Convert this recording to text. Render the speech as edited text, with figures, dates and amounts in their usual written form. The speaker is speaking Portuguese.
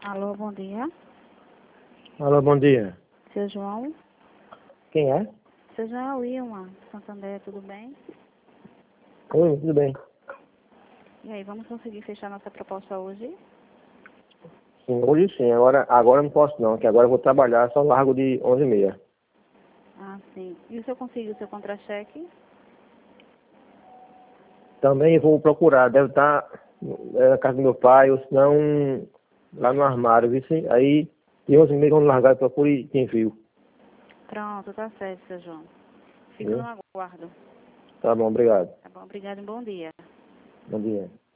Alô, bom dia. Alô, bom dia. Seu João? Quem é? Seu João é o Wilma, Santander, tudo bem? Oi, tudo bem? E aí, vamos conseguir fechar nossa proposta hoje? Sim, hoje sim. Agora eu não posso não, que agora eu vou trabalhar só largo de 11h30. Ah, sim. E o senhor conseguiu o seu contra-cheque? Também vou procurar, deve estar na casa do meu pai, ou se não, lá no armário, viu? Sim? Aí, de 11h30 quando largar, eu procuro e te envio. Pronto, tá certo, seu João. Fico no Viu? aguardo. Tá bom, obrigado. Tá bom, obrigado e bom dia. Bom dia.